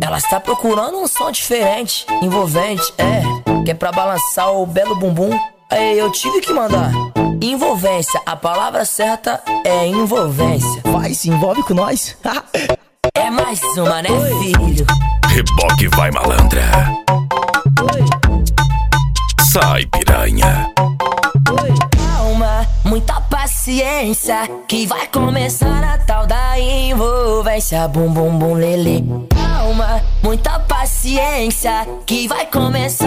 Ela está procurando um som diferente, envolvente, que é pra balançar o belo bumbum. Aí eu tive que mandar envolvência, a palavra certa é envolvência. Vai, se envolve com nós. É mais uma, né, filho? Reboque vai, malandra. Sai, piranha. Calma, muita paciência, que vai começar a tal da envolvência. Bum, bum, bum, lelê. Calma, muita paciência, que vai começar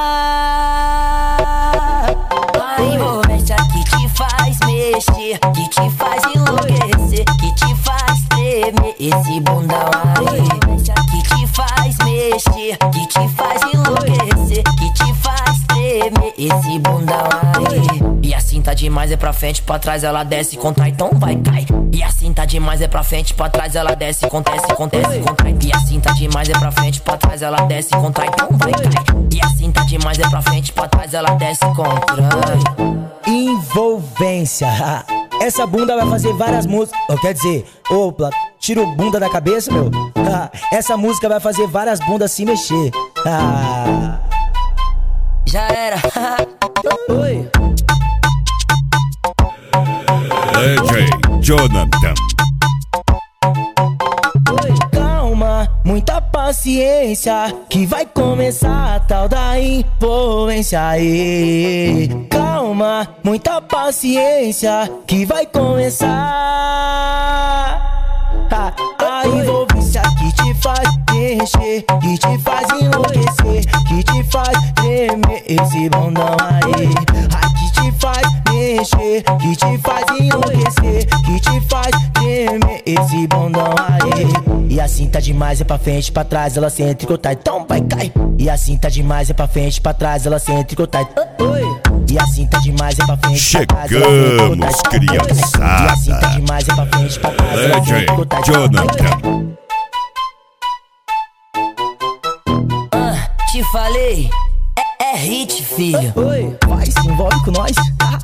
a envolvência que te faz mexer, que te faz enlouquecer, que te faz tremer esse bundão aí. Que te faz mexer, que te faz enlouquecer, que te faz tremer esse bundão aí. E assim tá demais, é pra frente, pra trás, ela desce, contrai, então vai, cai. E assim tá demais, é pra frente, pra trás, ela desce, acontece, acontece, contrai. E assim tá demais, é pra frente, pra trás, ela desce, contrai, então vai, cai. E assim tá demais, é pra frente, pra trás, ela desce, contrai. Envolvência. Essa bunda vai fazer várias músicas. Quer dizer, opa, tira o bunda da cabeça, meu. Essa música vai fazer várias bundas se mexer. Já era. Oi. DJ Jonathan. Calma, muita paciência, que vai começar a tal da envolvência aí. Calma, muita paciência, que vai começar a envolvência que te faz mexer, que te faz enlouquecer, que te faz tremer esse bundão aí. Que te faz mexer, que te faz enlouquecer, que te faz tremer esse bundão aí. E assim tá demais, é pra frente, pra trás, ela senta e corta, então vai, cai. E assim tá demais, é pra frente, pra trás, ela senta e corta. E assim tá demais, é pra frente, pra trás, ela senta e corta. Chegamos, criançada. E assim tá demais, é pra frente, pra trás, ela senta e corta. Jonathan. Te falei, é hit, filho. Vai, se envolve com nós.